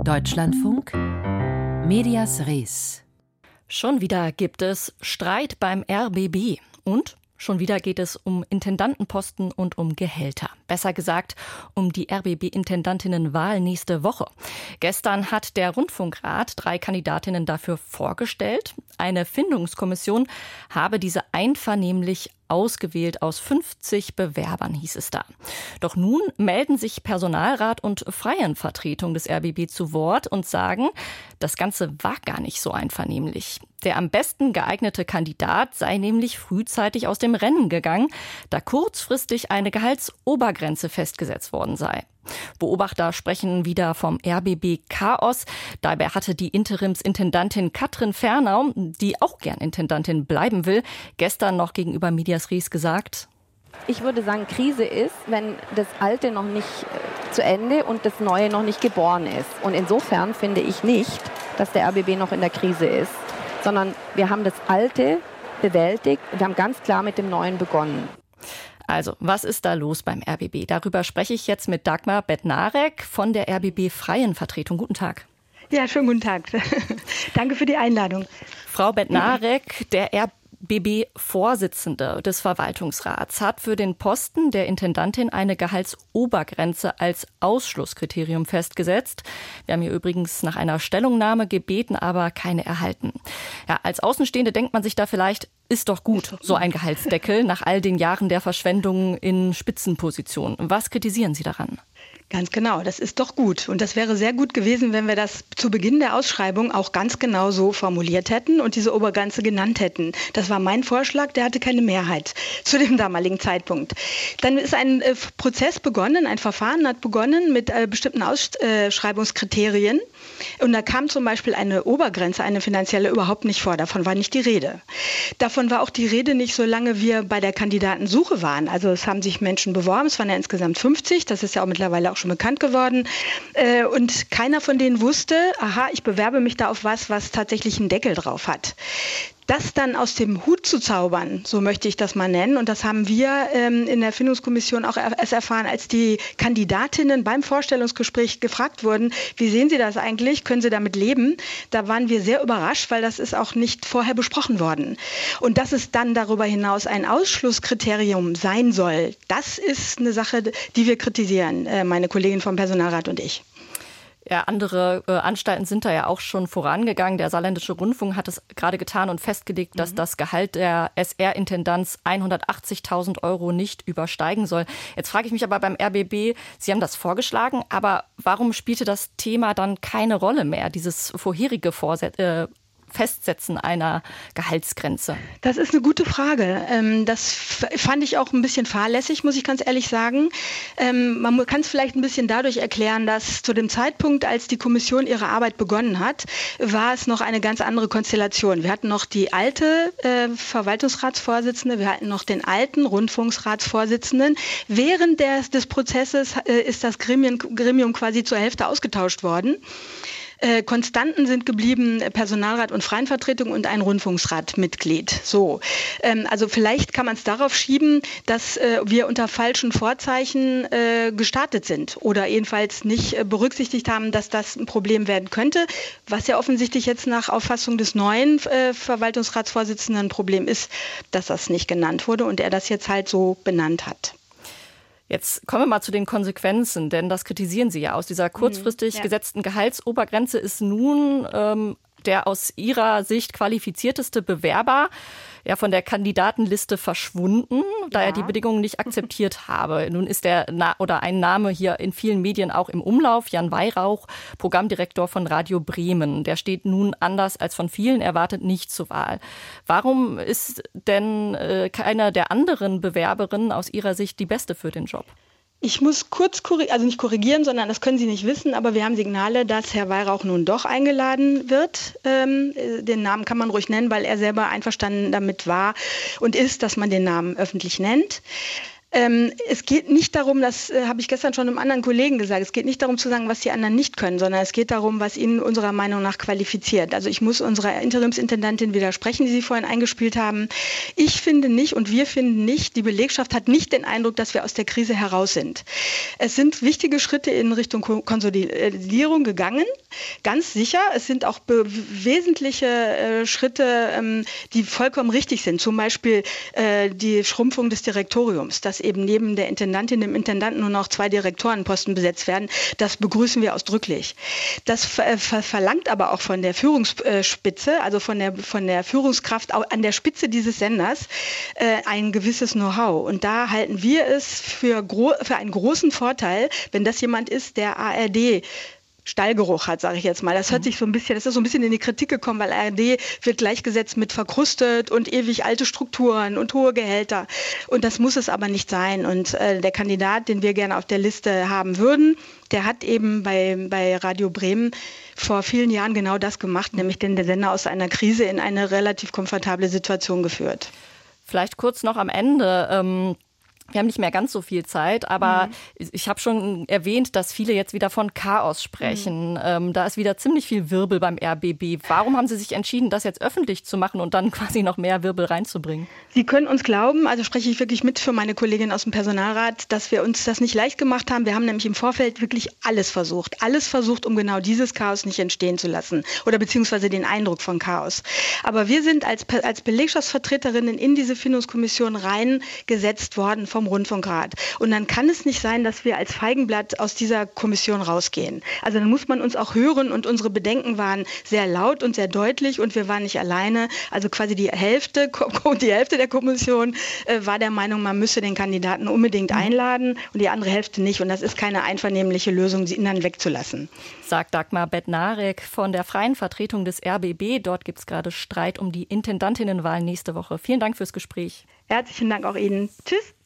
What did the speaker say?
Deutschlandfunk, Medias Res. Schon wieder gibt es Streit beim RBB und schon wieder geht es um Intendantenposten und um Gehälter. Besser gesagt, um die RBB-Intendantinnenwahl nächste Woche. Gestern hat der Rundfunkrat 3 Kandidatinnen dafür vorgestellt. Eine Findungskommission habe diese einvernehmlich ausgewählt aus 50 Bewerbern, hieß es da. Doch nun melden sich Personalrat und Freienvertretung des RBB zu Wort und sagen, das Ganze war gar nicht so einvernehmlich. Der am besten geeignete Kandidat sei nämlich frühzeitig aus dem Rennen gegangen, da kurzfristig eine Gehaltsobergrenze festgesetzt worden sei. Beobachter sprechen wieder vom RBB-Chaos. Dabei hatte die Interimsintendantin Katrin Fernau, die auch gern Intendantin bleiben will, gestern noch gegenüber Medias Res gesagt: Ich würde sagen, Krise ist, wenn das Alte noch nicht zu Ende und das Neue noch nicht geboren ist. Und insofern finde ich nicht, dass der RBB noch in der Krise ist, sondern wir haben das Alte bewältigt und wir haben ganz klar mit dem Neuen begonnen. Also, was ist da los beim RBB? Darüber spreche ich jetzt mit Dagmar Bednarek von der RBB-Freienvertretung. Guten Tag. Ja, schönen guten Tag. Danke für die Einladung. Frau Bednarek, der RBB-Vorsitzende des Verwaltungsrats hat für den Posten der Intendantin eine Gehaltsobergrenze als Ausschlusskriterium festgesetzt. Wir haben hier übrigens nach einer Stellungnahme gebeten, aber keine erhalten. Ja, als Außenstehende denkt man sich da vielleicht, ist doch gut, so ein Gehaltsdeckel nach all den Jahren der Verschwendung in Spitzenpositionen. Was kritisieren Sie daran? Ganz genau, das ist doch gut. Und das wäre sehr gut gewesen, wenn wir das zu Beginn der Ausschreibung auch ganz genau so formuliert hätten und diese Obergrenze genannt hätten. Das war mein Vorschlag, der hatte keine Mehrheit zu dem damaligen Zeitpunkt. Dann ist ein Prozess begonnen, ein Verfahren hat begonnen mit bestimmten Ausschreibungskriterien. Und da kam zum Beispiel eine Obergrenze, eine finanzielle, überhaupt nicht vor. Davon war nicht die Rede. Davon war auch die Rede nicht, solange wir bei der Kandidatensuche waren. Also es haben sich Menschen beworben, es waren ja insgesamt 50, das ist ja auch mittlerweile auch schon bekannt geworden. Und keiner von denen wusste, aha, ich bewerbe mich da auf was tatsächlich einen Deckel drauf hat. Das dann aus dem Hut zu zaubern, so möchte ich das mal nennen, und das haben wir in der Findungskommission auch erst erfahren, als die Kandidatinnen beim Vorstellungsgespräch gefragt wurden, wie sehen Sie das eigentlich, können Sie damit leben? Da waren wir sehr überrascht, weil das ist auch nicht vorher besprochen worden. Und dass es dann darüber hinaus ein Ausschlusskriterium sein soll, das ist eine Sache, die wir kritisieren, meine Kollegin vom Personalrat und ich. Ja, andere Anstalten sind da ja auch schon vorangegangen. Der Saarländische Rundfunk hat es gerade getan und festgelegt, dass das Gehalt der SR-Intendanz 180.000 € nicht übersteigen soll. Jetzt frage ich mich aber beim RBB, Sie haben das vorgeschlagen, aber warum spielte das Thema dann keine Rolle mehr, dieses vorherige Festsetzen einer Gehaltsgrenze? Das ist eine gute Frage. Das fand ich auch ein bisschen fahrlässig, muss ich ganz ehrlich sagen. Man kann es vielleicht ein bisschen dadurch erklären, dass zu dem Zeitpunkt, als die Kommission ihre Arbeit begonnen hat, war es noch eine ganz andere Konstellation. Wir hatten noch die alte Verwaltungsratsvorsitzende, wir hatten noch den alten Rundfunksratsvorsitzenden. Während des Prozesses ist das Gremium quasi zur Hälfte ausgetauscht worden. Konstanten sind geblieben Personalrat und Freienvertretung und ein Rundfunksratmitglied. So, also vielleicht kann man es darauf schieben, dass wir unter falschen Vorzeichen gestartet sind oder jedenfalls nicht berücksichtigt haben, dass das ein Problem werden könnte, was ja offensichtlich jetzt nach Auffassung des neuen Verwaltungsratsvorsitzenden ein Problem ist, dass das nicht genannt wurde und er das jetzt halt so benannt hat. Jetzt kommen wir mal zu den Konsequenzen, denn das kritisieren Sie ja. Aus dieser kurzfristig gesetzten Gehaltsobergrenze ist nun der aus Ihrer Sicht qualifizierteste Bewerber ja von der Kandidatenliste verschwunden, da er die Bedingungen nicht akzeptiert habe. Nun ist ein Name hier in vielen Medien auch im Umlauf, Jan Weihrauch, Programmdirektor von Radio Bremen. Der steht nun anders als von vielen erwartet nicht zur Wahl. Warum ist denn keiner der anderen Bewerberinnen aus Ihrer Sicht die beste für den Job? Ich muss kurz nicht korrigieren, sondern das können Sie nicht wissen, aber wir haben Signale, dass Herr Weihrauch nun doch eingeladen wird. Den Namen kann man ruhig nennen, weil er selber einverstanden damit war und ist, dass man den Namen öffentlich nennt. Es geht nicht darum, das habe ich gestern schon einem anderen Kollegen gesagt, es geht nicht darum zu sagen, was die anderen nicht können, sondern es geht darum, was ihnen unserer Meinung nach qualifiziert. Also ich muss unserer Interimsintendantin widersprechen, die Sie vorhin eingespielt haben. Ich finde nicht und wir finden nicht, die Belegschaft hat nicht den Eindruck, dass wir aus der Krise heraus sind. Es sind wichtige Schritte in Richtung Konsolidierung gegangen. Ganz sicher, es sind auch wesentliche Schritte, die vollkommen richtig sind. Zum Beispiel die Schrumpfung des Direktoriums, dass eben neben der Intendantin, dem Intendanten nur noch 2 Direktorenposten besetzt werden. Das begrüßen wir ausdrücklich. Das verlangt aber auch von der Führungsspitze, also von der Führungskraft an der Spitze dieses Senders, ein gewisses Know-how. Und da halten wir es für einen großen Vorteil, wenn das jemand ist, der ARD Stallgeruch hat, sage ich jetzt mal. Das ist so ein bisschen in die Kritik gekommen, weil ARD wird gleichgesetzt mit verkrustet und ewig alte Strukturen und hohe Gehälter. Und das muss es aber nicht sein. Und der Kandidat, den wir gerne auf der Liste haben würden, der hat eben bei Radio Bremen vor vielen Jahren genau das gemacht, nämlich den Sender aus einer Krise in eine relativ komfortable Situation geführt. Vielleicht kurz noch am Ende. Wir haben nicht mehr ganz so viel Zeit, aber ich habe schon erwähnt, dass viele jetzt wieder von Chaos sprechen. Da ist wieder ziemlich viel Wirbel beim RBB. Warum haben Sie sich entschieden, das jetzt öffentlich zu machen und dann quasi noch mehr Wirbel reinzubringen? Sie können uns glauben, also spreche ich wirklich mit für meine Kollegin aus dem Personalrat, dass wir uns das nicht leicht gemacht haben. Wir haben nämlich im Vorfeld wirklich alles versucht, um genau dieses Chaos nicht entstehen zu lassen oder beziehungsweise den Eindruck von Chaos. Aber wir sind als Belegschaftsvertreterinnen in diese Findungskommission reingesetzt worden vom Rundfunkrat. Und dann kann es nicht sein, dass wir als Feigenblatt aus dieser Kommission rausgehen. Also dann muss man uns auch hören und unsere Bedenken waren sehr laut und sehr deutlich und wir waren nicht alleine. Also quasi die Hälfte der Kommission war der Meinung, man müsse den Kandidaten unbedingt einladen und die andere Hälfte nicht. Und das ist keine einvernehmliche Lösung, ihn dann wegzulassen. Sagt Dagmar Bednarek von der freien Vertretung des RBB. Dort gibt es gerade Streit um die Intendantinnenwahl nächste Woche. Vielen Dank fürs Gespräch. Herzlichen Dank auch Ihnen. Tschüss.